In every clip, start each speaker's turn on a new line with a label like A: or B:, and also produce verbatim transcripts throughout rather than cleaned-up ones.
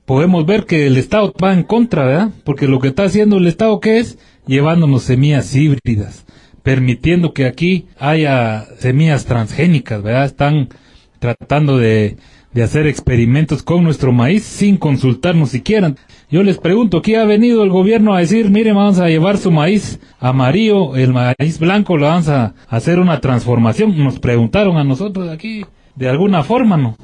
A: podemos ver que el Estado va en contra, ¿verdad? Porque lo que está haciendo el Estado, ¿qué es? Llevándonos semillas híbridas, permitiendo que aquí haya semillas transgénicas, ¿verdad? Están tratando de, de hacer experimentos con nuestro maíz sin consultarnos siquiera. Yo les pregunto, aquí ha venido el gobierno a decir, miren, vamos a llevar su maíz amarillo, el maíz blanco, lo vamos a hacer una transformación. Nos preguntaron a nosotros aquí, de alguna forma, ¿no?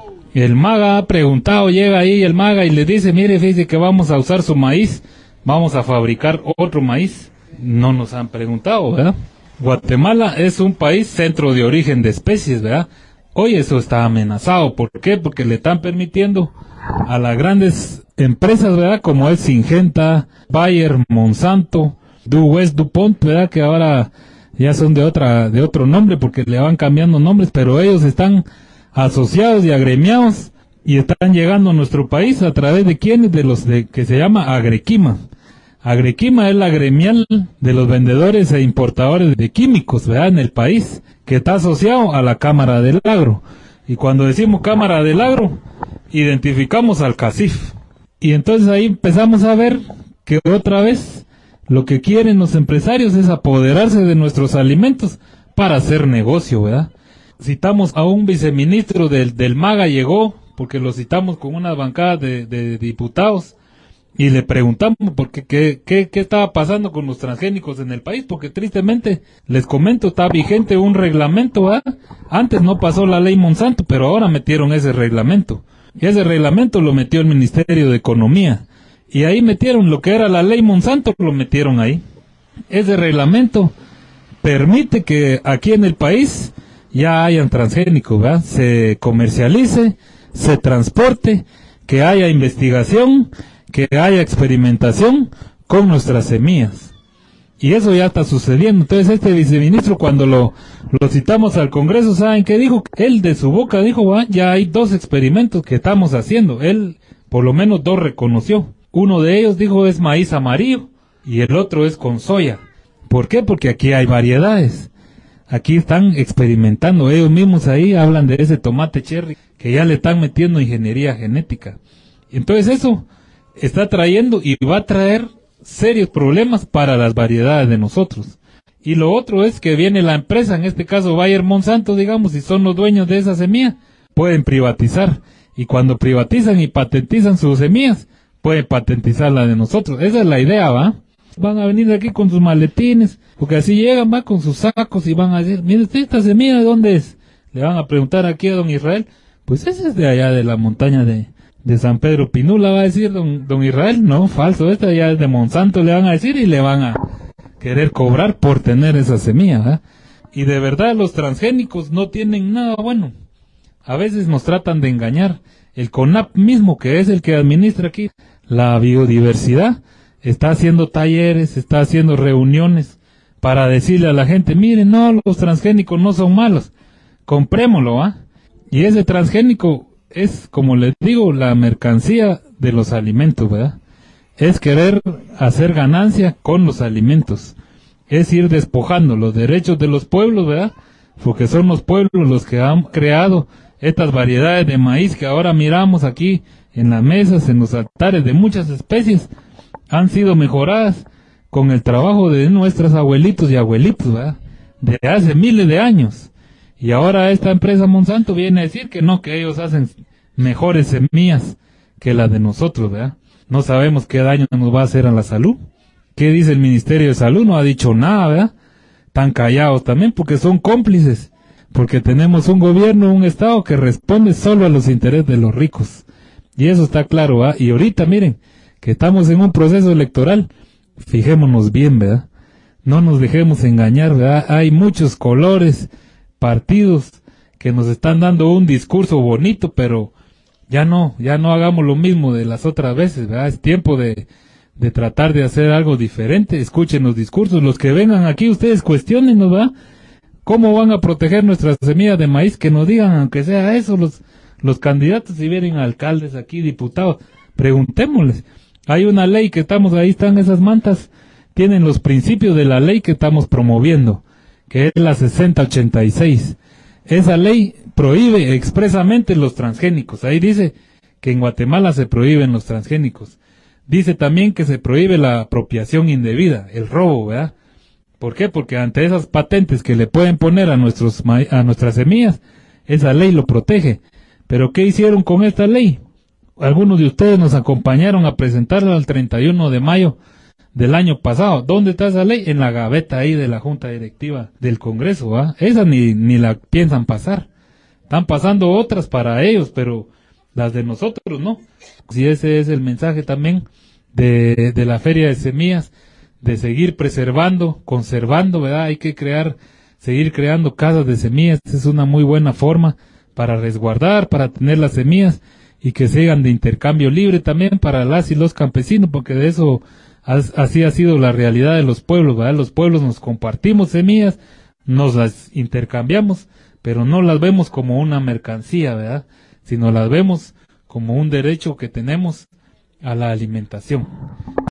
A: El MAGA ha preguntado, llega ahí el MAGA y le dice, mire, fíjese que vamos a usar su maíz, vamos a fabricar otro maíz. No nos han preguntado, ¿verdad? Guatemala es un país centro de origen de especies, ¿verdad? Hoy eso está amenazado. ¿Por qué? Porque le están permitiendo a las grandes empresas, ¿verdad? Como es Syngenta, Bayer, Monsanto, Du West, DuPont, ¿verdad? Que ahora ya son de otra, de otro nombre porque le van cambiando nombres, pero ellos están asociados y agremiados y están llegando a nuestro país a través de quienes, de los de que se llama Agrequima. Agrequima es la gremial de los vendedores e importadores de químicos, ¿verdad? En el país, que está asociado a la Cámara del Agro. Y cuando decimos Cámara del Agro, identificamos al CACIF. Y entonces ahí empezamos a ver que otra vez lo que quieren los empresarios es apoderarse de nuestros alimentos para hacer negocio, ¿verdad? Citamos a un viceministro del, del MAGA, llegó, porque lo citamos con una bancada de, de diputados, y le preguntamos por qué, qué, qué, qué estaba pasando con los transgénicos en el país, porque tristemente, les comento, está vigente un reglamento, ¿verdad? Antes no pasó la ley Monsanto, pero ahora metieron ese reglamento. Y ese reglamento lo metió el Ministerio de Economía. Y ahí metieron lo que era la ley Monsanto, lo metieron ahí. Ese reglamento permite que aquí en el país ya hayan transgénicos, ¿verdad? Se comercialice, se transporte, que haya investigación, que haya experimentación con nuestras semillas. Y eso ya está sucediendo. Entonces este viceministro, cuando lo, lo citamos al Congreso, ¿saben qué dijo? Él de su boca dijo, ah, ya hay dos experimentos que estamos haciendo. Él por lo menos dos reconoció. Uno de ellos dijo es maíz amarillo y el otro es con soya. ¿Por qué? Porque aquí hay variedades. Aquí están experimentando, ellos mismos ahí hablan de ese tomate cherry que ya le están metiendo ingeniería genética. Entonces eso está trayendo y va a traer serios problemas para las variedades de nosotros. Y lo otro es que viene la empresa, en este caso Bayer Monsanto, digamos, y son los dueños de esa semilla, pueden privatizar. Y cuando privatizan y patentizan sus semillas, pueden patentizar la de nosotros. Esa es la idea, ¿va? Van a venir aquí con sus maletines, porque así llegan, va, con sus sacos y van a decir, mire usted, esta semilla, ¿de dónde es? Le van a preguntar aquí a don Israel, pues ese es de allá de la montaña de, de San Pedro Pinula, va a decir don, don Israel, no, falso, esta ya es de Monsanto, le van a decir, y le van a querer cobrar por tener esa semilla, ¿verdad? Y de verdad los transgénicos no tienen nada bueno. A veces nos tratan de engañar. El CONAP mismo, que es el que administra aquí la biodiversidad, está haciendo talleres, está haciendo reuniones para decirle a la gente, miren, no, los transgénicos no son malos, comprémoslo, ¿ah? Y ese transgénico es, como les digo, la mercancía de los alimentos, ¿verdad? Es querer hacer ganancia con los alimentos, es ir despojando los derechos de los pueblos, ¿verdad? Porque son los pueblos los que han creado estas variedades de maíz que ahora miramos aquí en las mesas, en los altares de muchas especies, han sido mejoradas con el trabajo de nuestros abuelitos y abuelitos, ¿verdad? De hace miles de años. Y ahora esta empresa Monsanto viene a decir que no, que ellos hacen mejores semillas que las de nosotros, ¿verdad? No sabemos qué daño nos va a hacer a la salud. ¿Qué dice el Ministerio de Salud? No ha dicho nada, ¿verdad? Están callados también porque son cómplices. Porque tenemos un gobierno, un Estado que responde solo a los intereses de los ricos. Y eso está claro, ¿verdad? Y ahorita, miren, que estamos en un proceso electoral, fijémonos bien, ¿verdad? No nos dejemos engañar, ¿verdad? Hay muchos colores, partidos que nos están dando un discurso bonito, pero ya no, ya no hagamos lo mismo de las otras veces, ¿verdad? Es tiempo de, de tratar de hacer algo diferente. Escuchen los discursos, los que vengan aquí, ustedes cuestionennos, ¿verdad? ¿Cómo van a proteger nuestras semillas de maíz? Que nos digan, aunque sea eso, los, los candidatos, si vienen alcaldes aquí, diputados, preguntémosles. Hay una ley que estamos, ahí están esas mantas, tienen los principios de la ley que estamos promoviendo, que es la sesenta ochenta y seis. Esa ley prohíbe expresamente los transgénicos. Ahí dice que en Guatemala se prohíben los transgénicos. Dice también que se prohíbe la apropiación indebida, el robo, ¿verdad? ¿Por qué? Porque ante esas patentes que le pueden poner a nuestros ma- a nuestras semillas, esa ley lo protege. Pero ¿qué hicieron con esta ley? Algunos de ustedes nos acompañaron a presentarla el treinta y uno de mayo del año pasado. ¿Dónde está esa ley? En la gaveta ahí de la Junta Directiva del Congreso, ¿va? Esa ni, ni la piensan pasar. Están pasando otras para ellos, pero las de nosotros no. Si ese es el mensaje también de, de la Feria de Semillas, de seguir preservando, conservando, ¿verdad? Hay que crear, seguir creando casas de semillas. Es una muy buena forma para resguardar, para tener las semillas y que sigan de intercambio libre también para las y los campesinos, porque de eso así ha sido la realidad de los pueblos, ¿verdad? Los pueblos nos compartimos semillas, nos las intercambiamos, pero no las vemos como una mercancía, ¿verdad? Sino las vemos como un derecho que tenemos a la alimentación.